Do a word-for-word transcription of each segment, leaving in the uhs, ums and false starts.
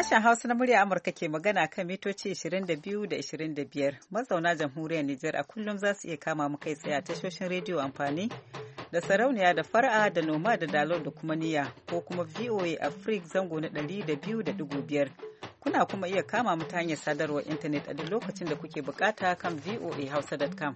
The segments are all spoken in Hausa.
Sashen Hausa na murya Amurka ke magana kan mitoci ashirin da biyu da ashirin da biyar. Mazauna jamhuriyar Nijar a kullum za su iya kama mu kai tsaye a tashoshin rediyo amfani da sarauniya da fara'a da noma da dalol da kuma niyya ko kuma V O A Africa zango na ɗari da biyu da ɗigo biyar. Kuna kuma iya kama mu ta hanyar sadarwar intanet a duk lokacin da kuke bukata kan v o a hausa dot com.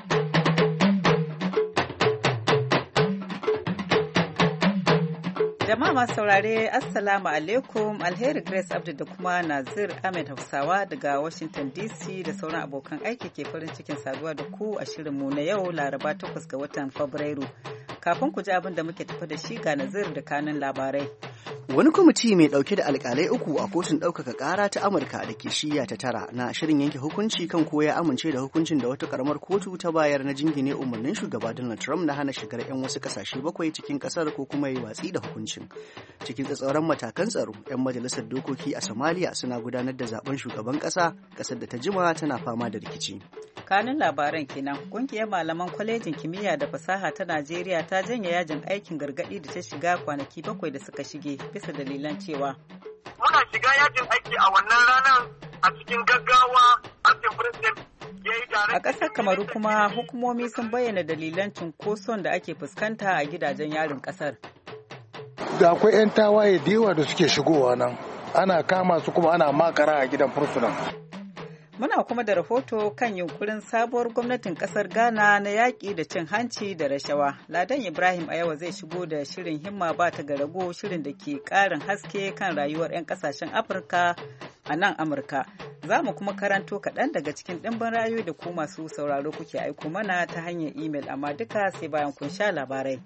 Jama'a masu saurare, Assalamu alaikum, Alheri Grace Abdu da kuma Nazir Ahmed Hausawa daga Washington D C da sauran abokan aiki ke farin cikin saduwa da ku a shirinmu na yau Laraba takwas ga watan Fabrairu. Kafin ku ji abin da muke tafi da shi ga Nazir da kanun labarai. Wani kwamiti mai dauke da alkalai uku a kotun ɗaukaka ƙara ta Amurka da ke shiya ta tara na shirin yanke hukunci kan ko ya amince da hukuncin da wata karamar kotu ta bayar na jingine umarnin shugaba Donald Trump na hana shigar 'yan wasu ƙasashe bakwai cikin ƙasar ko kuma yi watsi da hukuncin. Cikin tsatsauran matakan tsaro, 'yan majalisar dokoki a Somalia suna gudanar da zaben shugaban ƙasa, ƙasar da ta jima tana fama da rikici. Kanun labaran kenan, kungiyar malaman kwalejin kimiyya da fasaha ta Najeriya ta janye yajin aikin gargadi da ta shiga kwanaki bakwai da suka shige bisa dalilan cewa muna shiga yajin aiki a wannan ranar a cikin gaggawa acting president ya yi tare. A ƙasar Kamaru kuma hukumomi sun bayyana dalilan cunkoson da ake fuskanta a gidajen yarin ƙasar. Da akwai 'yan tawaye da yawa da suke shigowa nan, ana kama su kuma ana makara a gidan fursuna. Muna kuma da rahoto kan yunkurin sabuwar gwamnatin kasar Ghana na yaƙi da cin hanci da rashawa. Ladan Ibrahim a yau zai shigo da shirin himma ba ta garago, shirin da ke ƙarin haske kan rayuwar 'yan ƙasashen Afirka a nan Amurka. Za mu kuma karanto kaɗan daga cikin ɗimbin rayu da ku masu sauraro kuke aiko mana ta hanyar imel, amma duka sai bayan kun sha labarai.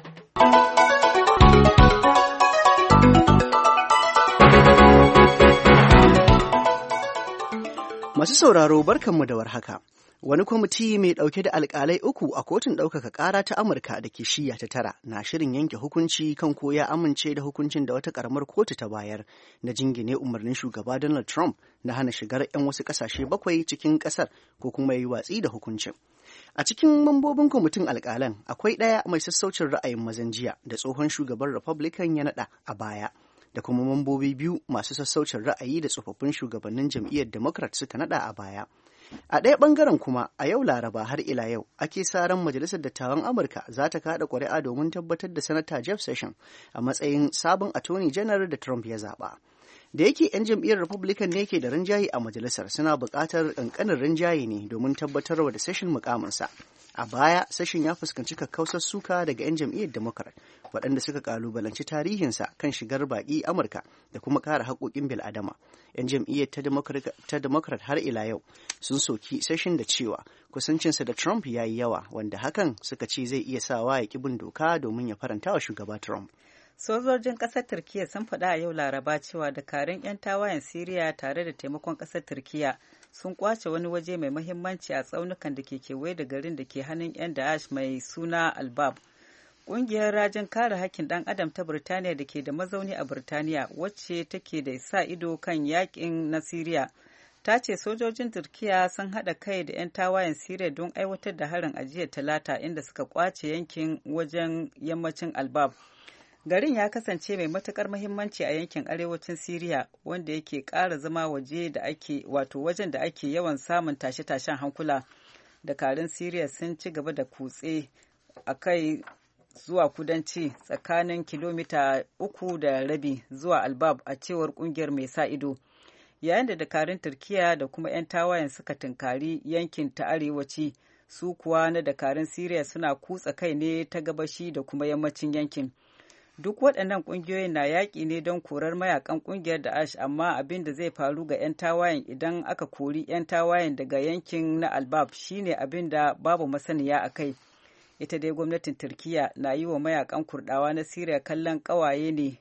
Masu sauraro barkanmu da warhaka. Wani kwamiti mai ɗauke da alƙalai uku a kotun ɗaukaka ƙara ta Amurka da ke shiya ta tara na shirin yanke hukunci kan ko ya amince da hukuncin da wata ƙaramar kotu ta bayar na jingine umarnin shugaba Donald Trump na hana shigar 'yan wasu ƙasashe bakwai cikin ƙasar ko kuma yi watsi da hukuncin. A cikin mambobin kwamitin alƙalan akwai ɗaya mai sassaucin ra'ayin mazan jiya da tsohon shugaban Republican ya naɗa a baya, da kuma mambobi biyu masu sassaucin ra'ayi da tsofaffin shugabannin jam'iyyar Democrat suka nada a baya. A ɗaya ɓangaren kuma a yau Laraba har ila yau ake sa ran Majalisar Dattawan Amurka za ta kaɗa ƙuri'a domin tabbatar da Sanata Jeff Sessions a matsayin sabon Attorney General da Trump ya zaɓa. Da yake 'yan jam'iyyar Republican ne ke da rinjaye a majalisar, suna buƙatar ƙanƙanin rinjaye ne domin tabbatarwa da Sessions mukaminsa. A baya, Sessions ya fuskanci kakkausar suka daga 'yan jam'iyyar Democrat, waɗanda suka kalubalanci tarihinsa kan shigar baƙi Amurka da kuma kare haƙoƙin bil'adama. 'Yan jam'iyyar ta Democrat har ila yau sun soki Sessions da cewa kusancinsa da Trump ya yi yawa, wanda hakan suka ce zai iya sawa ya ƙi bin doka domin ya faranta wa shugaba Trump. Sojojin ƙasar Turkiyya sun faɗa a yau Laraba cewa dakarun 'yan tawayen Siriya tare da taimakon ƙasar Turkiyya sun kwace wani waje mai muhimmanci a tsaunukan da ke kewaye da garin da ke hannun 'yan Daesh mai suna Albab. Ƙungiyar rajin kare hakkin ɗan adam ta Birtaniya da ke da mazauni a Birtaniya, wacce take da sa ido kan yakin na Siriya, ta ce sojojin Turkiyya sun haɗa kai da 'yan tawayen Siriya don aiwatar da harin a jiya Talata, inda suka kwace yankin wajen yammacin Albab. Garin ya kasance mai matukar muhimmanci a yankin arewacin Siriya, wanda yake ƙara zama waje da ake wato wajen da ake yawan samun tashe-tashen hankula. Dakarun Siriya sun ci gaba da kutse a kai zuwa kudanci tsakanin kilomita uku da rabi zuwa Albab, a cewar kungiyar mai sa ido. Yayin da dakarun Turkiya da kuma 'yan tawayen suka tunkari yankin ta arewaci, su kuwa na dakarun Siriya suna kutsa kai ne ta gabashi da kuma yammacin yankin. Duk waɗannan ƙungiyoyin na yaƙi ne don korar mayakan ƙungiyar Daesh, amma abin da zai faru ga 'yan tawayen idan aka kori 'yan tawayen daga yankin na Albab shine abin da babu masaniya a kai. Ita dai gwamnatin Turkiyya na yi wa mayakan Kurɗawa na Siriya kallon ƙawaye ne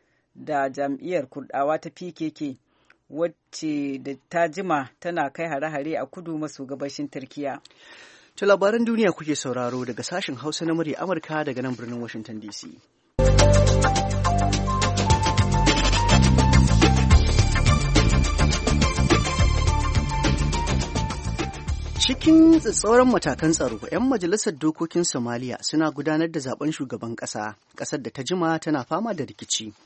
da jam'iyyar Kurɗawa ta P K K, wacce da ta jima tana kai hare-hare a kudu maso gabashin Turkiyya. Ta labaran duniya kuke sauraro daga sashen Hausa na murya Amurka daga nan birnin Washington D C. Cikin tsatsauran matakan tsaro, 'yan majalisar dokokin Somalia suna gudanar da zaben shugaban ƙasa, ƙasar da ta jima tana fama da rikici.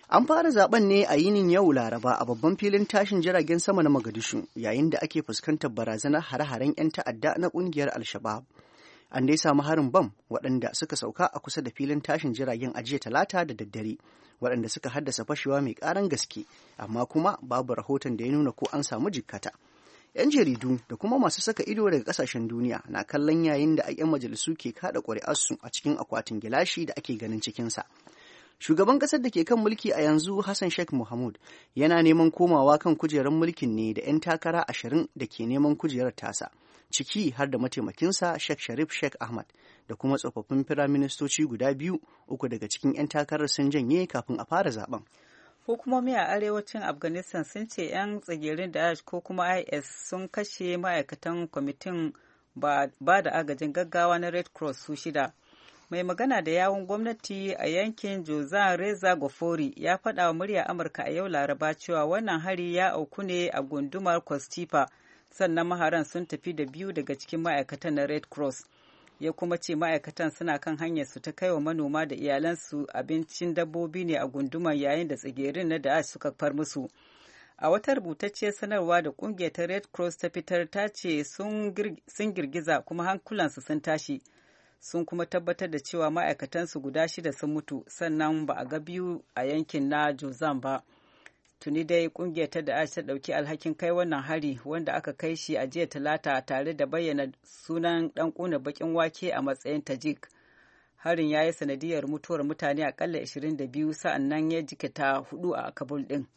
An fara zaben ne a yinin yau Laraba a babban filin tashin jiragen sama na Mogadishu yayin da ake fuskantar barazanar hare-haren 'yan ta'adda na ƙungiyar Al-Shabaab. An dai samu harin bam waɗanda suka sauka a kusa da filin tashin jiragen a jiya Talata da daddare, waɗanda suka haddasa fashewa mai ƙaran gaske, amma kuma babu rahoton da ya nuna ko an samu jikkata. 'Yan jaridu da kuma masu saka ido daga ƙasashen duniya na kallon yayin da 'yan majalisu ke kaɗa ƙuri'arsu a cikin akwatin gilashi da ake ganin cikinsa. Shugaban ƙasar da ke kan mulki a yanzu Hassan Sheikh Mohamud yana neman komawa kan kujerar mulkin ne da 'yan takara ashirin da ke neman kujerar tasa, ciki har da mataimakinsa Sheikh Sharif Sheikh Ahmad da kuma tsofaffin firaministoci guda biyu, uku daga cikin 'yan takarar sun janye kafin a fara zaben. Hukumomi a arewacin Afghanistan sun ce 'yan tsagerin Daesh ko kuma I S sun kashe ma'aikatan kwamitin ba da agajin gaggawa na Red Cross su shida. Mai magana da yawun gwamnati a yankin Jozan Reza Gofori ya faɗa wa murya Amurka a yau Laraba cewa wannan hari ya auku ne a gundumar Kostipa, sannan maharan sun tafi da biyu daga cikin ma'aikatan na Red Cross. Ya kuma ce ma'aikatan suna kan hanyar su ta kai wa manoma da iyalansu abincin dabbobi ne a gundumar yayin da tsigerin na Daesh suka far musu. A wata rubutacciyar sanarwa da kungiyar ta Red Cross ta fitar ta ce sun girgiza kuma hankulansu sun tashi. Sun kuma tabbatar da cewa ma'aikatansu guda shida sun mutu, sannan ba a ga biyu a yankin na Jozan ba. Tuni dai kungiyar ta Daesh ta ɗauki alhakin kai wannan hari wanda aka kai shi a jiya Talata tare da bayyana sunan ɗan ƙuna baƙin wake a matsayin Tajik. Harin ya yi sanadiyar mutuwar mutane akalla ashirin da biyu, sa'an nan ya jikata hudu a Kabul ɗin.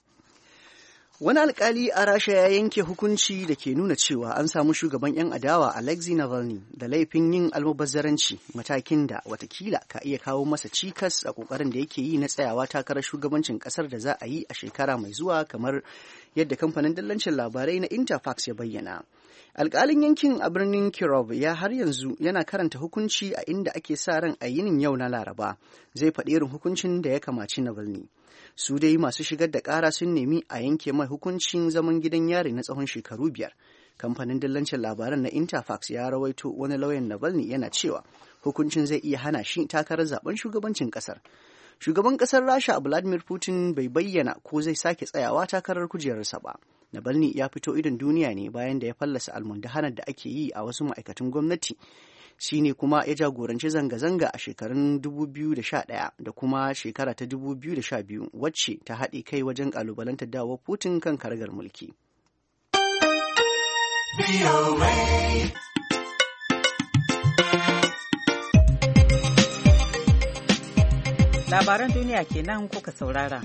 Wani alkali a Rasha ya yanke hukunci da ke nuna cewa an samu shugaban 'yan adawa Alexei Navalny da laifin yin almubazzaranci, matakin da watakila ka iya kawo masa cikas a kokarin da yake yi na tsayawa takarar shugabancin kasar da za a yi a shekara mai zuwa, kamar yadda kamfanin dillancin labarai na Interfax ya bayyana. Alkalin yankin a birnin Kirov ya har yanzu yana karanta hukunci a inda ake sa ran a yinin yau na Laraba zai faɗi irin hukuncin da ya kamaci Navalny. Su dai masu shigar da ƙara sun nemi a yanke mai hukuncin zaman gidan yari na tsawon shekaru biyar. Kamfanin dillancin labaran na Interfax ya rawaito wani lauyan Navalny yana cewa hukuncin zai iya hana shi takarar zaben shugabancin ƙasar. Shugaban ƙasar Rasha Vladimir Putin bai bayyana ko zai sake tsayawa takarar kujerarsa ba. Navalny ya fito idon duniya ne bayan da ya fallasa almundahanar da ake yi a wasu ma'aikatan gwamnati. Shi ne kuma ya jagoranci zanga-zanga a shekarun dubu biyu da sha ɗaya da kuma shekara ta dubu biyu da sha biyu, wacce ta haɗe kai wajen ƙalubalantar dawowar Putin kan karagar mulki. Labaran duniya kenan kuka saurara.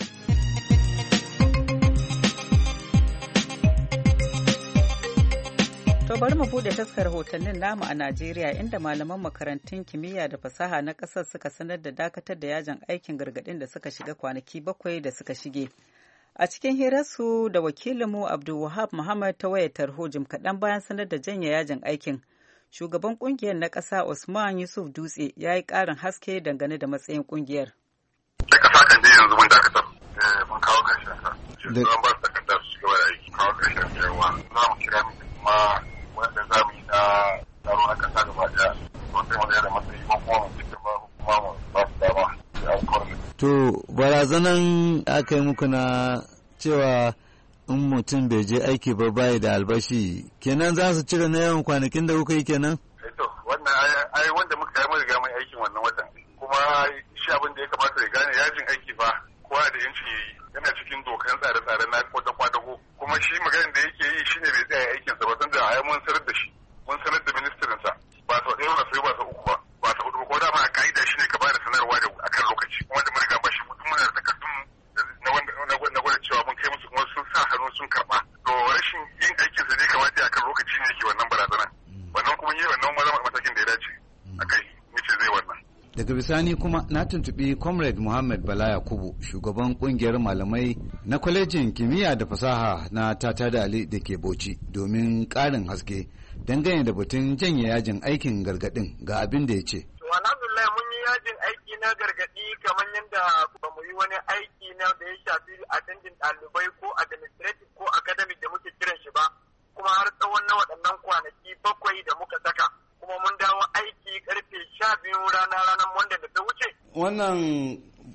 To bari mu bude taskar rahotannin namu a Najeriya, inda malaman makarantun kimiyya da fasaha na ƙasar suka sanar da dakatar da yajin aikin gargaɗin da suka shiga kwanaki bakwai da suka shige. A cikin hirarsu da wakilinmu Abdulwahab Muhammad ta wayar tarho jim kaɗan bayan sanar da janye yajin aikin, shugaban ƙungiyar na ƙasa Usman Yusuf Dutse ya yi ƙarin haske dangane da matsayin ƙungiyar. Da ƙasa kan dai yanzu mun dakatar, mun kawo ƙarshen sa. Yanzu an ba su takardar su gaba da aiki, kawo ƙarshen yawa. Za mu kira mutum kuma wanda za mu yi na taro na kasa gaba daya, to sai mu da matsayi ko kuma mu cikin ba kuma mu ba su dama da alkawarin. To barazanan aka yi muku na cewa in mutum bai je aiki ba bai da albashi, kenan za su cire na yawan kwanakin da kuka yi kenan? To wannan ai wanda muka yi mun riga mun aikin wannan watan, kuma shi abin da ya kamata ya gane yajin aiki ba kowa da yanci yayi, yana cikin dokan tsare-tsare na kwadago, kuma shi maganin da yake yi shine bai tsaya aikinsa ba, tunda ai mun sanar da shi, mun sanar da ministirinsa ba sau ɗaya ba sau ba sau uku ba ba sau hudu ba, ko dama a ka'ida shi ne ka ba da sanarwa da akan lokaci, wanda mun riga ba shi mutum muna da takardun na wanda na gwada cewa mun kai musu kuma sun sa hannu sun karɓa. To rashin yin aikinsa ne kamata akan lokaci ne yake wannan barazana, wannan kuma yi wannan matakin da ya dace a kai mace zai wannan. Daga bisani kuma na tuntuɓi Comrade Muhammad Bala Yakubu, shugaban ƙungiyar malamai na kwalejin kimiyya da fasaha na Tata da Ali da ke Bauchi, domin ƙarin haske dangane da batun janye yajin aikin gargaɗin ga abin da ya ce. Alhamdulillah mun yi yajin aiki na gargaɗi kamar yadda ba mu yi wani aiki na da ya shafi attending ɗalibai ko administrative ko academic da muke kiran shi ba, kuma har tsawon na waɗannan kwanaki bakwai da muka saka. Kuma mun dawo aiki karfe sha biyu rana ranar wanda da ta wuce. Wannan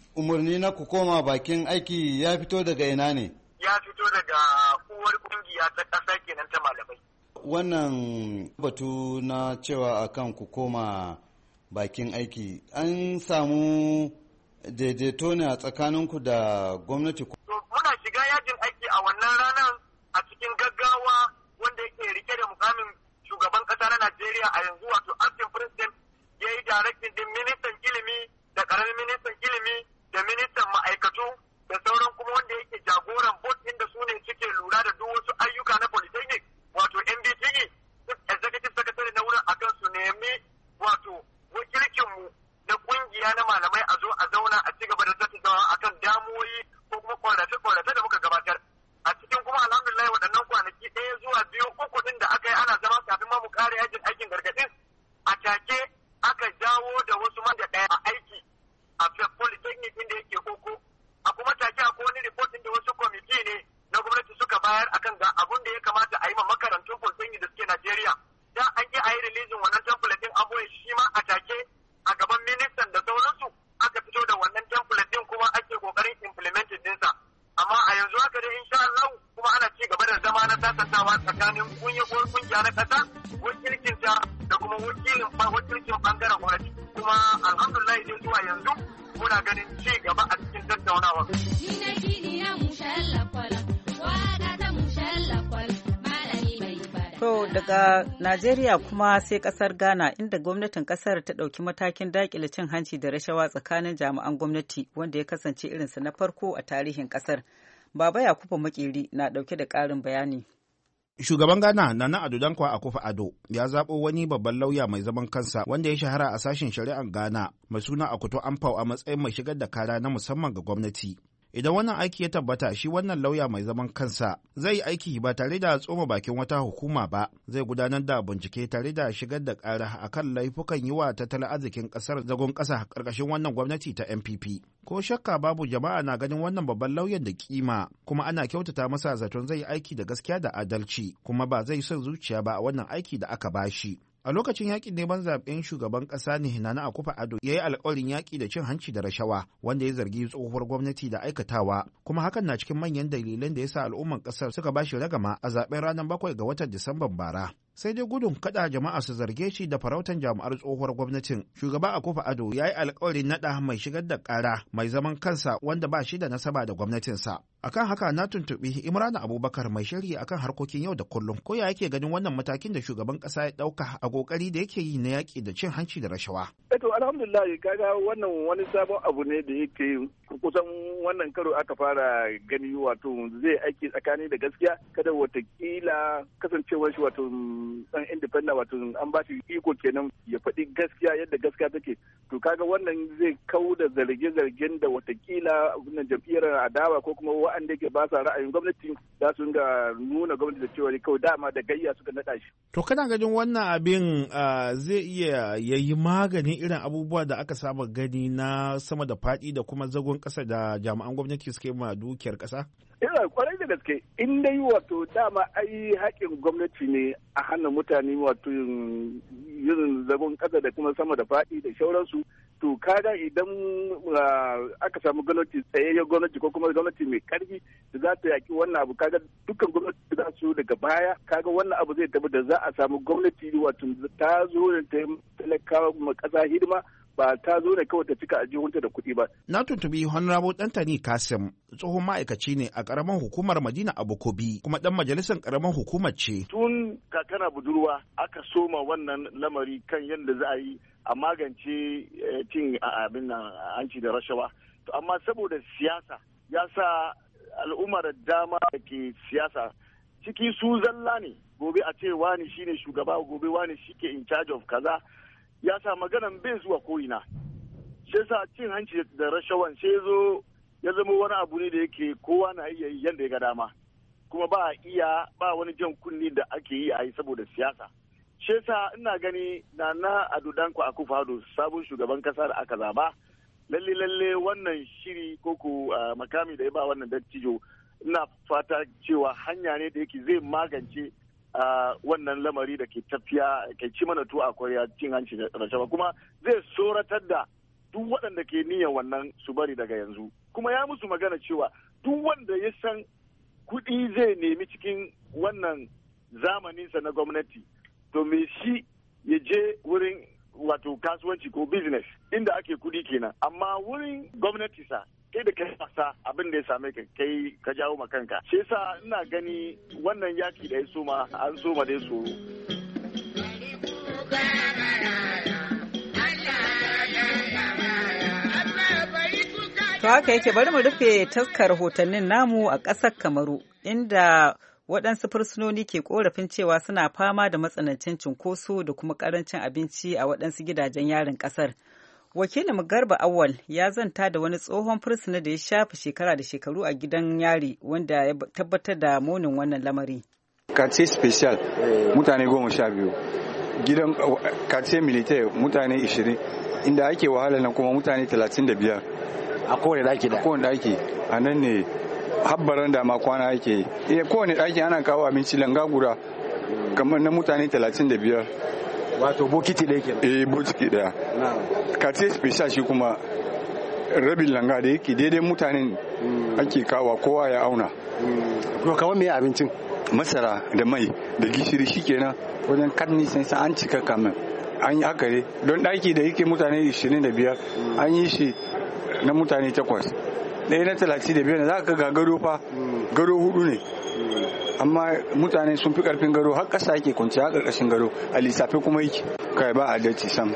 umarni na ku koma bakin aiki ya fito daga ina ne? Ya fito daga uwar kungiya ta ƙasa kenan ta malamai. Wannan batu na cewa akan ku koma bakin aiki an samu daidaito ne a tsakaninku da gwamnati? Muna shiga yajin aiki a wannan ranar a cikin gaggawa wanda yake rike da mukamin shugaban ƙasa na Najeriya a yanzu wato acting president ya yi directing din ministan ilimi da ƙaramin ministan ilimi da ministan ma'aikatu da sauran kuma wanda yake jagoran board inda su ne suke lura da duk wasu ayyuka na polytechnic wato M D T E duk executive secretary na wurin akan su nemi wato wakilcinmu na kungiya na malamai a zo a zauna a ci gaba da tattaunawa akan damuwoyi ko kuma ƙorafe-ƙorafe da muka gabatar a cikin kuma alhamdulillah waɗannan kwanaki ɗaya zuwa biyu uku ɗin da aka yi ana zama kafin ma mu kare yajin aikin gargaɗin a take aka jawo da wasu man da ɗaya a aiki a polytechnic inda yake koko a kuma take akwai wani report da wasu kwamiti ne na gwamnati suka bayar akan ga abun da ya kamata a yi ma makarantun polytechnic da suke Najeriya da an ki a yi releasing wannan template din abuwa shi ma a take a gaban ministan da sauransu aka fito da wannan template din kuma ake kokarin implementing dinsa amma a yanzu haka dai insha Allah kuma ana ci gaba da zama na sasantawa tsakanin kungiyar kungiya na kasa wakilcin ta da kuma wakilin wakilcin bangaren gwamnati kuma alhamdulillah dai zuwa yanzu muna ganin ci gaba a cikin tattaunawa. To daga Najeriya kuma sai kasar Ghana inda gwamnatin kasar ta ɗauki matakin daƙile cin hanci da rashawa tsakanin jami'an gwamnati wanda ya kasance irinsa na farko a tarihin kasar. Baba Yakubu Makeri na ɗauke da ƙarin bayani. Shugaban Ghana Nana Addo Dankwa Akufo-Addo ya zaɓo wani babban lauya mai zaman kansa wanda ya shahara a sashen shari'ar Ghana mai suna Akoto Ampao a matsayin mai shigar da kara na musamman ga gwamnati. Idan wannan aiki ya tabbata shi wannan lauya mai zaman kansa zai yi aiki ba tare da tsoma bakin wata hukuma ba, zai gudanar da bincike tare da shigar da ƙara akan laifukan yi wa tattalin arzikin ƙasar zagon ƙasa ƙarƙashin wannan gwamnati ta N P P. Ko shakka babu jama'a na ganin wannan babban lauyan da kima kuma ana kyautata masa zaton zai yi aiki da gaskiya da adalci kuma ba zai son zuciya ba a wannan aiki da aka bashi. A lokacin yakin neman zaben shugaban ƙasa ne Nana Akufo-Addo ya yi alƙawarin yaƙi da cin hanci da rashawa wanda ya zargi tsohuwar gwamnati da aikatawa kuma hakan na cikin manyan dalilan da ya sa al'umman ƙasar suka bashi ragama a zaben ranar bakwai ga watan Disamban bara. Sai dai gudun kada jama'a su zarge shi da farautan jami'ar tsohuwar gwamnatin, shugaba Akufo-Addo ya yi alƙawarin naɗa mai shigar da ƙara mai zaman kansa wanda ba shi da nasaba da gwamnatinsa. Akan haka na tuntuɓi Imrana Abubakar mai sharhi akan harkokin yau da kullum ko ya yake ganin wannan matakin da shugaban ƙasa ya ɗauka a ƙoƙari da yake yi na yaƙi da cin hanci da rashawa. Eto alhamdulillah kaga wannan wani sabon abu ne da yake kusan wannan karo aka fara gani wato zai aiki tsakani da gaskiya kada watakila kasancewar shi wato dan independent wato an ba shi iko kenan ya faɗi gaskiya yadda gaskiya take to kaga wannan zai kau da zarge-zargen da watakila wannan jam'iyyar adawa ko kuma wa'anda ke ba sa ra'ayin gwamnati za su ga nuna gwamnati da cewa kawai dama da gayya suka naɗa shi. To kana ganin wannan abin zai iya yayi magani irin abubuwa da aka saba gani na sama da faɗi da kuma zagon ƙasa da jami'an gwamnati suke ma dukiyar ƙasa? Ina kwarai da gaske in dai wato dama ai haƙin gwamnati ne a hana mutane wato yin zagon ƙasa da kuma sama da faɗi da shauransu to kaga idan aka samu gwamnati tsayayyar gwamnati ko kuma gwamnati mai ƙarfi da za ta yaƙi wannan abu kaga dukkan gwamnati za su daga baya kaga wannan abu zai tafi da za a samu gwamnati wato ta zo da ta talakawa ma ƙasa hidima ba ta zo ne kawai ta cika aljihunta da kuɗi ba. Na tuntubi Honorable Dantani Kasim tsohon ma'aikaci ne a ƙaramin hukumar Madina Abukobi kuma ɗan majalisar ƙaramin hukumar ce. Tun kakana budurwa aka soma wannan lamari kan yadda za a yi a magance cin abin nan hanci da rashawa. To amma saboda siyasa ya sa al'ummar dama da ke siyasa ciki su zalla ne gobe a ce wani shine shugaba gobe wani shike in charge of kaza. Ya sa maganan bai zuwa ko'ina sai sa cin hanci da rashawan sai zo ya zama wani abu ne da yake kowa na iya yi yadda ya ga dama kuma ba a iya ba wani jan kunni da ake yi a yi saboda siyasa sai sa ina gani na na Addo Dankwa Akufo-Addo sabon shugaban kasa da aka zaba lalle lalle wannan shiri ko ku makami da ya ba wannan dattijo ina fata cewa hanya ne da yake zai magance Uh, wannan lamari da ke tafiya ke ci mana tuwa a koriya cin hanci da rashawa kuma zai tsoratar da duk waɗanda ke niyyar wannan su bari daga yanzu. Kuma ya musu magana cewa duk wanda ya san kuɗi zai nemi cikin wannan zamaninsa na gwamnati, to me shi ya je wurin wato kasuwanci ko business inda ake kuɗi kenan. Amma wurin gwamnati sa kai da kai wasa abin da ya same ka kai ka jawo ma kanka. Shi yasa ina gani wannan yaki da ya soma an soma dai so. To haka yake, bari mu rufe taskar rahotannin namu a ƙasar Kamaru, inda waɗansu fursunoni ke ƙorafin cewa suna fama da matsanancin cunkoso da kuma ƙarancin abinci a waɗansu gidajen yarin ƙasar. Wakilin Garba Awal ya zanta da wani tsohon fursuna da ya shafe shekara da shekaru a gidan yari, wanda ya tabbatar da munin wannan lamari. Quartier special mutane goma sha biyu, gidan quartier militaire mutane ishirin, inda ake wahala nan kuma mutane talatin da biyar. A kowane daki da? A kowane daki, a nan ne habbaran da ma kwana ake yi. Kowane daki ana kawo abinci langa guda kamar na mutane talatin da biyar. Wato bokiti ɗaya kenan? Eh, bokiti ɗaya. Quartier special shi kuma rabin langa da yake daidai mutanen ake kawo kowa ya auna. To kamar me abincin? Masara da mai da gishiri shikenan wajen karni sai an cika kamar. An yi haka ne don daki da yake mutane ishirin da biyar an yi shi na mutane takwas. Ɗaya na talatin da biyar za ka ga gado fa gado hudu ne. Amma mutane sun fi karfin gado har ƙasa yake kwanciya a ƙarƙashin gado a lissafi kuma yake kai ba adalci sam.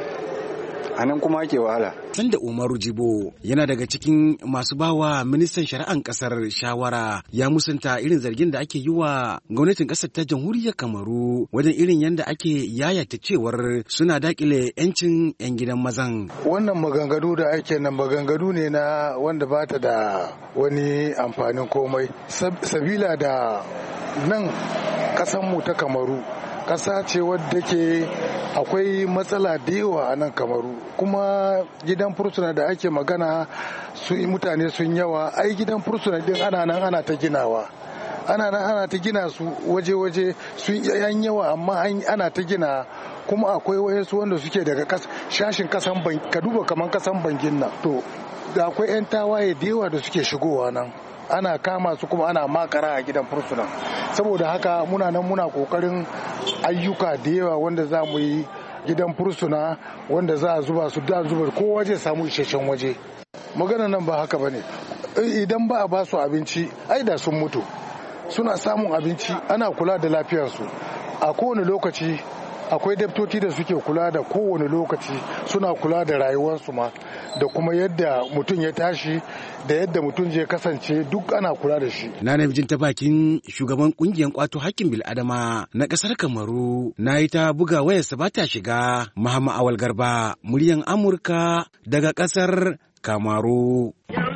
A nan kuma ake wahala. Sanda Umaru Jibo yana daga cikin masu bawa ministan shari'an kasar shawara, ya musanta irin zargin da ake yi wa gwamnatin kasar ta jamhuriyar Kamaru wajen irin yadda ake yayata cewar suna dakile 'yancin 'yan gidan mazan. Wannan maganganu da ake nan maganganu ne na wanda ba ta da wani amfanin komai. Sabila da nan kasanmu ta Kamaru ƙasa ce wadda ke akwai matsala da yawa a nan Kamaru, kuma gidan fursuna da ake magana su mutane sun yawa, ai gidan fursuna din ana nan ana ta ginawa ana nan ana ta gina su waje-waje sun yan yawa, amma ana ta gina kuma akwai wayansu wanda suke daga shashin kasan ka duba kaman kasan bangin nan, to da akwai 'yan tawaye da yawa da suke shigowa nan ana kama su kuma ana makara a gidan fursuna. Saboda haka muna nan muna kokarin ayyuka da yawa wanda za mu yi gidan fursuna wanda za a zuba su da zuba kowa zai samu isasshen waje. Magana nan ba haka bane, idan ba a ba su abinci ai da sun mutu. Suna samun abinci, ana kula da lafiyarsu a kowane lokaci. Akwai dabtoci da suke kula da kowane lokaci, suna kula da rayuwarsu ma da kuma yadda mutum ya tashi da yadda mutum zai kasance duk ana kula da shi. Na nemi jin ta bakin shugaban kungiyar kwato hakkin bil'adama na kasar Kamaru, na yi ta buga wayarsa ba ta shiga. Muhammad Awal Garba, muryan Amurka daga kasar Kamaru.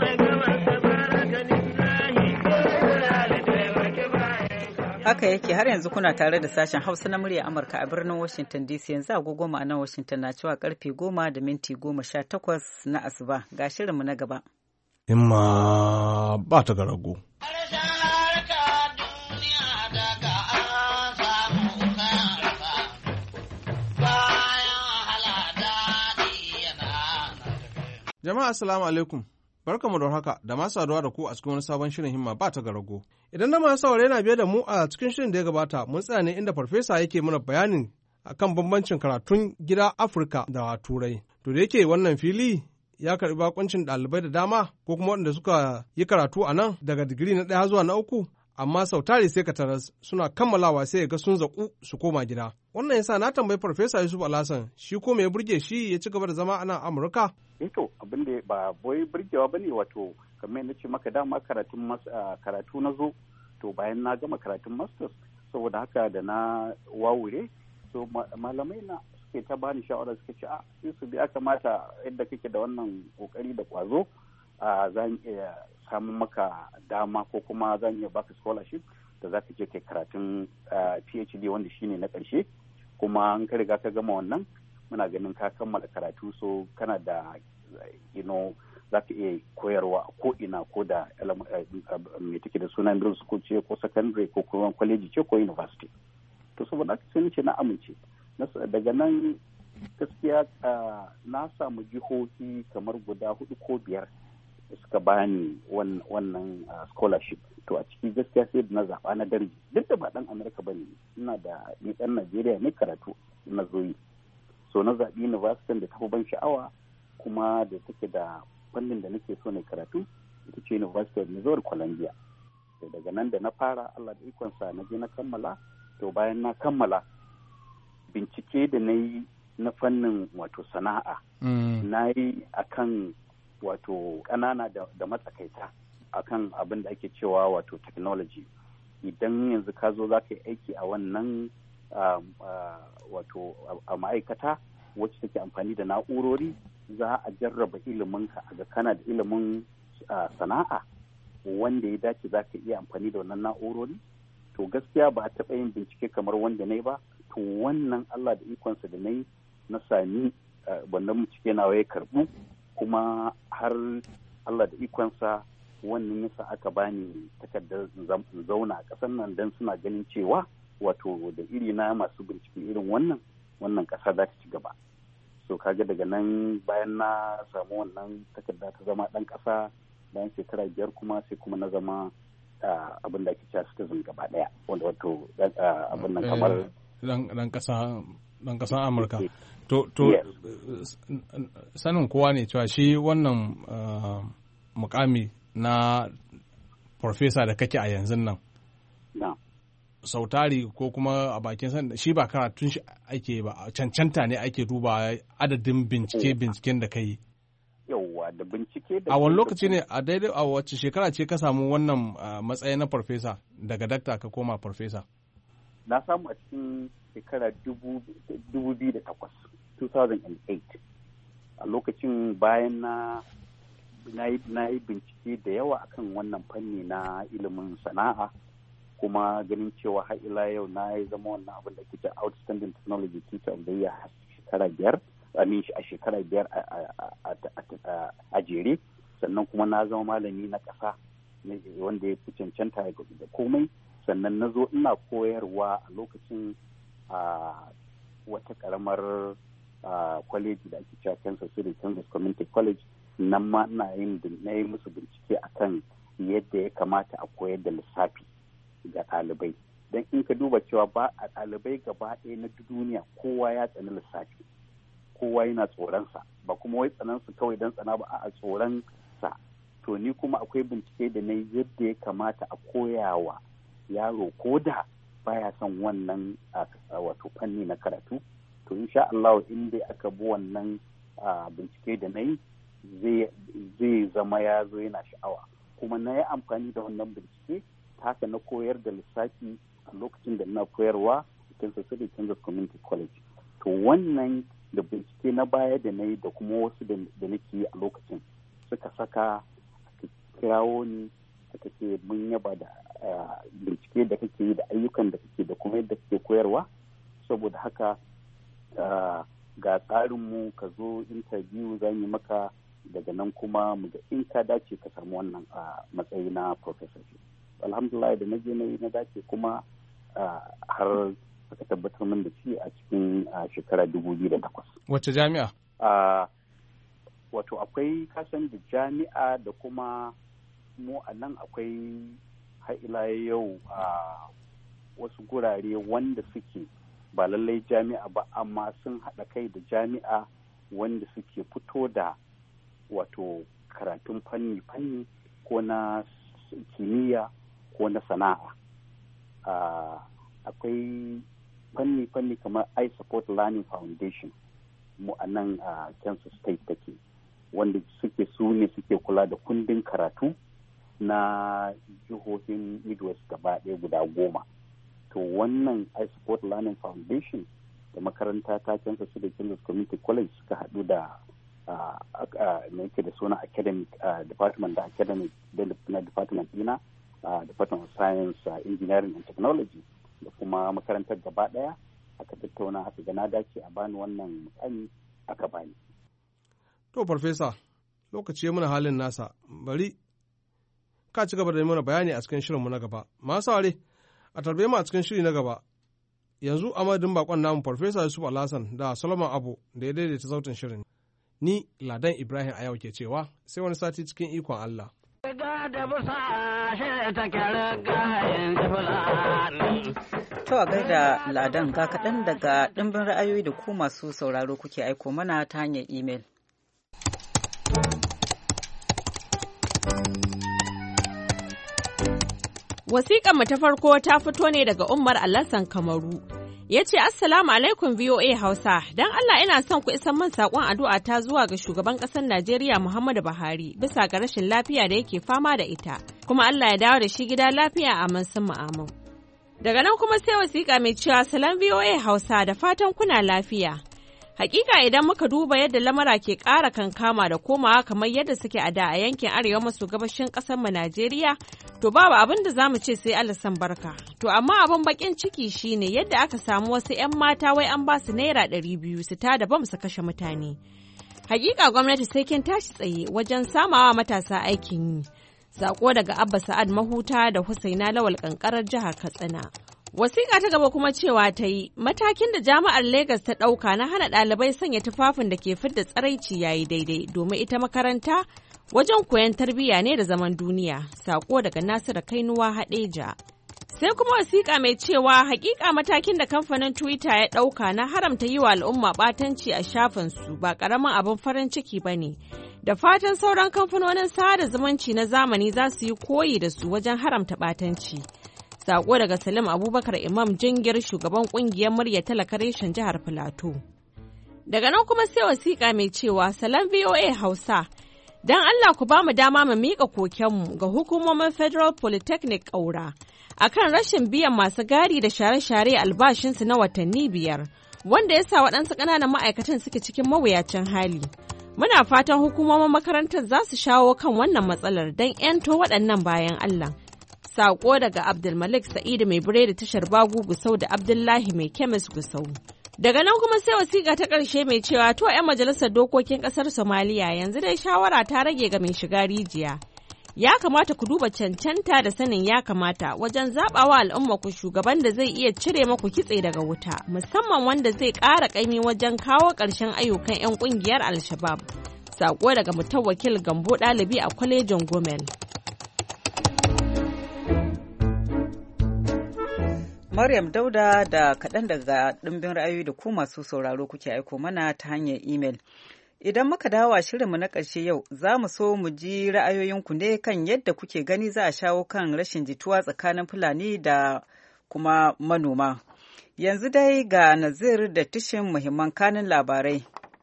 Haka yake, har yanzu kuna tare da sashen Hausa na murya Amurka a birnin Washington D C. Yanzu agogo a nan Washington na cewa karfe goma da minti goma sha takwas na asuba. Ga shirinmu na gaba. Himma ba ta garago. Jama'a assalamu alaikum. Barkamu da haka da masu saduwa da ku a cikin wani sabon shirin himma ba ta garago. Idan na masu saurare yana biye da mu a cikin shirin da ya gabata, mun tsaya ne inda farfesa yake mana bayanin akan bambancin karatun gida Afirka da Turai. To da yake wannan fili ya karbi bakuncin ɗalibai da dama ko kuma waɗanda suka yi karatu a nan daga digiri na ɗaya zuwa na uku, amma sau tari sai ka taras suna kammalawa sai ga sun zaƙu su koma gida. Wannan yasa na tambayi farfesa Yusuf Alhassan, shi ko me ya burge shi ya ci gaba da zama a nan Amurka? to abin da ba boye burgewa ba ne, wato kamar na ce maka dama karatun karatu na zo, to bayan na gama karatun masters saboda haka da na wawure, so malamai na suke ta bani shawara suka ce a Yusuf ya kamata yadda kake da wannan kokari da kwazo a zan iya samun maka dama ko kuma zan iya baka scholarship da za ka je kai karatun PhD wanda shine na ƙarshe, kuma an ka riga ka gama wannan muna ganin ka kammala karatu, so kana da you know za ka iya koyarwa a ko'ina ko da mai take da suna middle school ce ko secondary ko kuma college ce ko university. To saboda haka sai nace na amince daga nan gaskiya na samu jihohi kamar guda hudu ko biyar da suka bani wannan scholarship. To a ciki gaskiya sai da na zaɓa na darji, duk da ba ɗan Amurka ba ne, ina da ni ɗan Najeriya ne karatu na zoyi. So na zaɓi university da tafi ban sha'awa kuma da take da fannin da nake so ne karatu, ita ce University of Missouri Columbia. To daga nan da na fara, Allah da ikonsa na je na kammala. To bayan na kammala, bincike da na yi na fannin wato sana'a, na yi akan wato ƙanana da matsakaita akan abin da ake cewa wato technology. Idan yanzu ka zo za ka yi aiki a wannan wato a ma'aikata wacce take amfani da na'urori, za a jarraba iliminka a ga kana da ilimin sana'a wanda ya dace za ka iya amfani da wannan na'urori. To gaskiya ba a taɓa yin bincike kamar wanda na yi ba. To wannan Allah da ikonsa da na yi na sami wannan bincike nawa ya karɓu, kuma har Allah da ikonsa wannan yasa aka bani takardar zauna a ƙasar nan don suna ganin cewa wato da iri na masu bincike irin wannan wannan ƙasa za ta ci gaba. So kaga daga nan bayan na samu wannan takarda ta zama ɗan ƙasa, bayan shekara biyar kuma sai kuma na zama abin da ake cewa citizen gaba ɗaya, wanda wato abin nan kamar ɗan ƙasa ɗan ƙasar Amurka. To to sanin kowa ne cewa shi wannan mukami na farfesa da kake a yanzu nan. Sautari ko kuma a bakin san shi ba karatun shi ake ba, cancanta ne ake duba adadin bincike binciken da ka yi. Yawwa da bincike da a wani lokaci ne a daidai a wacce shekara ce ka samu wannan matsayi na farfesa daga dakta ka koma farfesa? Na samu a cikin shekara dubu biyu da takwas, two thousand eight. A lokacin bayan na na yi bincike da yawa akan wannan fanni na ilimin sana'a, kuma ganin cewa har ila yau na yi zama wannan abin da ke outstanding technology teacher of the year shekara biyar amin a shekara biyar a jere, sannan kuma na zama malami na ƙasa wanda ya fi cancanta da komai. Sannan na zo ina koyarwa a lokacin a wata ƙaramar kwaleji da ake cewa Kansas City Kansas Community College. Nan ma ina yin na yi musu bincike akan yadda ya kamata a koyar da lissafi ga ɗalibai. Don in ka duba cewa ba a ɗalibai gaba ɗaya na duniya kowa ya tsani lissafi, kowa yana tsoronsa, ba kuma wai tsanansu kawai don tsana ba a tsoron sa. To ni kuma akwai bincike da na yadda ya kamata a koyawa yaro ko da baya son wannan wato fanni na karatu. To insha Allah in dai aka bi wannan bincike da na yi zai zama ya zo yana sha'awa. Kuma na yi amfani da wannan bincike haka na koyar da lissafi a lokacin da na koyarwa a Kansas City Kansas Community College. To wannan da bincike na baya da na yi da kuma wasu da nake yi a lokacin suka saka aka kirawo ni aka ce mun yaba da bincike da kake yi da ayyukan da kake da kuma yadda kake koyarwa, saboda haka ga tsarinmu ka zo interview za mu maka, daga nan kuma mu ga in ka dace ka samu wannan matsayi na professorship. Alhamdulillah da na je na yi na dace kuma har aka tabbatar min da shi a cikin shekara dubu biyu da takwas. Wacce jami'a? Wato akwai kasan da jami'a da kuma mu a nan akwai har ila yau a wasu gurare wanda suke ba lallai jami'a ba, amma sun haɗa kai da jami'a wanda suke fito da wato karatun fanni-fanni ko na kimiyya ko na sana'a. Akwai fanni-fanni kamar I Support Learning Foundation mu a nan a Kansas State take, wanda suke su ne suke kula da kundin karatu na jihohin Midwest gaba ɗaya guda goma. To wannan I Support Learning Foundation da makaranta ta Kansas City Kansas Community College suka haɗu da na yake da suna academic department da academic na department ɗina, Department of Science, Engineering and Technology, da kuma makarantar gaba ɗaya aka tattauna aka ga na dace a bani wannan mukami aka bani. To Farfesa, lokaci ya muna halin nasa, bari ka ci gaba da mana bayani a cikin shirinmu na gaba. Masu ware, a tarbe mu a cikin shiri na gaba Yanzu a madadin bakon namu Farfesa Yusuf Alhassan da Solomon Abu da ya daidaita sautin shirin. Ni Ladan Ibrahim a yau ke cewa sai wani sati cikin ikon Allah. To a gaida Ladan ga kaɗan daga ɗimbin ra'ayoyi da ku masu sauraro kuke aiko mana ta hanyar imel. Wasiƙanmu ta farko ta fito ne daga Umar Alassan Kamaru. Ya ce, Assalamu alaikum V O A Hausa, don Allah ina son ku isan man saƙon addu'a ta zuwa ga shugaban ƙasar Najeriya Muhammadu Buhari bisa ga rashin lafiya da yake fama da ita, kuma Allah ya dawo da shi gida lafiya a mansan mu'amun. Daga nan kuma sai wasiƙa mai cewa Salam V O A Hausa da fatan kuna lafiya. Hakika idan muka duba yadda lamara ke ƙara kankama da komawa kamar yadda suke a da a yankin arewa maso gabashin ƙasar mu Najeriya, to babu abin da zamu ce sai Allah san barka. To amma abin bakin ciki shine yadda aka samu wasu 'yan mata wai an ba su naira ɗari biyu su tada bam su kashe mutane. Hakika gwamnati sai kin tashi tsaye wajen samawa matasa aikin yi. Sako daga Abba Sa'ad Mahuta da Husaina Lawal Kankarar jihar Katsina. Wasiƙa ta gaba kuma cewa ta yi matakin da jami'ar Legas ta ɗauka na hana ɗalibai sanya tufafin da ke fidda tsaraici yayi daidai domin ita makaranta wajen koyon tarbiyya ne da zaman duniya. Sako daga Nasiru Kainuwa Haɗeja. Sai kuma wasiƙa mai cewa hakika matakin da kamfanin Twitter ya ɗauka na haramta yi wa al'umma ɓatanci a shafinsu ba ƙaramin abin farin ciki ba ne. Da fatan sauran kamfanonin sada zumunci na zamani za su yi koyi da su wajen haramta ɓatanci. Sako daga Salim Abubakar Imam Jingir shugaban kungiyar murya talaka reshen jihar Filato. Daga nan kuma sai wasiƙa mai cewa Salam V O A Hausa, don Allah ku ba mu dama mu miƙa kokenmu ga hukumomin Federal Polytechnic Ƙaura akan rashin biyan masu gadi da share-share albashinsu na watanni biyar, wanda ya sa waɗansu ƙananan ma'aikatan suke cikin mawuyacin hali. Muna fatan hukumomin makarantar za su shawo kan wannan matsalar don 'yanto waɗannan bayan Allah. Sako daga Abdulmalik Sa'idu mai biredi tashar Bagu Gusau da Abdullahi mai kemis Gusau. Daga nan kuma sai wasiƙa ta ƙarshe mai cewa to 'yan majalisar dokokin ƙasar Somaliya yanzu dai shawara ta rage ga mai shiga rijiya. Ya kamata ku duba cancanta da sanin ya kamata wajen zaɓawa al'umma ku shugaban da zai iya cire maku kitse daga wuta, musamman wanda zai ƙara ƙaimi wajen kawo ƙarshen ayyukan 'yan ƙungiyar Al-Shabab. Sako daga Mutawakil Gambo ɗalibi a kwalejin Gomel. Maryam Dauda da kaɗan daga ɗimbin ra'ayoyi da ku masu sauraro kuke aiko mana ta hanyar imel. Idan muka dawo a shirinmu na ƙarshe yau, za mu so mu ji ra'ayoyinku ne kan yadda kuke gani za a shawo kan rashin jituwa tsakanin Fulani da kuma manoma. Yanzu dai ga Nazir da tishin muhimman kanin labarai.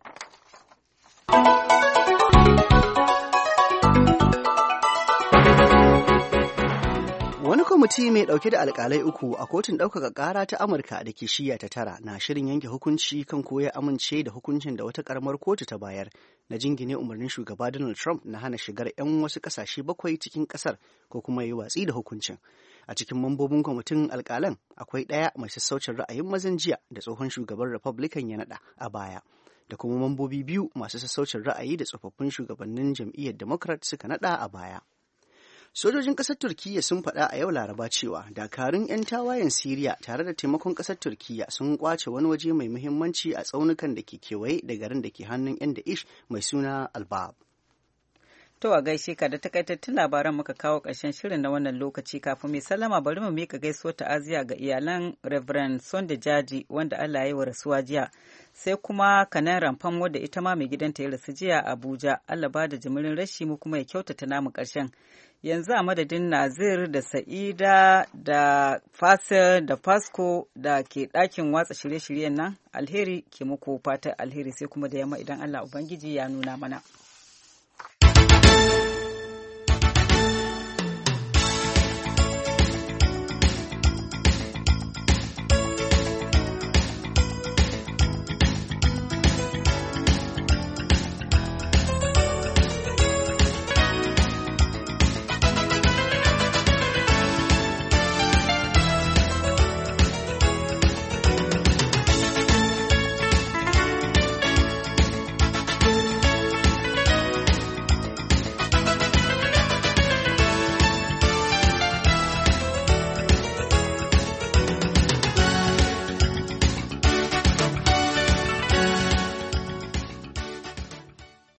Wani kwamiti mai ɗauke da alƙalai uku a kotun ɗaukaka ƙara ta Amurka da ke shiya ta tara na shirin yanke hukunci kan ko ya amince da hukuncin da wata ƙaramar kotu ta bayar na jingine umarnin shugaba Donald Trump na hana shigar 'yan wasu ƙasashe bakwai cikin ƙasar ko kuma yi watsi da hukuncin. A cikin mambobin kwamitin alƙalan akwai ɗaya mai sassaucin ra'ayin mazan jiya da tsohon shugaban Republican ya naɗa a baya, da kuma mambobi biyu masu sassaucin ra'ayi da tsofaffin shugabannin jam'iyyar Democrat suka naɗa a baya. Sojojin ƙasar Turkiyya sun faɗa a yau Laraba cewa dakarun 'yan tawayen Siriya tare da taimakon ƙasar Turkiyya sun kwace wani waje mai muhimmanci a tsaunukan da ke kewaye da garin da ke hannun 'yan Da'ish mai suna Albab. To a gaishe ka da takaitattun labaran muka kawo ƙarshen shirin na wannan lokaci. Kafin mai sallama bari mu mika gaisuwar ta'aziya ga iyalan Reverend Sunday Jaji wanda Allah ya yi wa rasuwa jiya. Sai kuma Kanan Ramfan wadda ita ma mai gidanta ya rasu jiya a Abuja. Allah ba da jimirin rashi mu kuma ya kyautata namu ƙarshen. Yanzu a madadin Nazir da Sa'ida da Fasil da Fasco da ke ɗakin watsa shirye-shiryen nan, alheri ke muku fatan alheri sai kuma da yamma idan Allah Ubangiji ya nuna mana.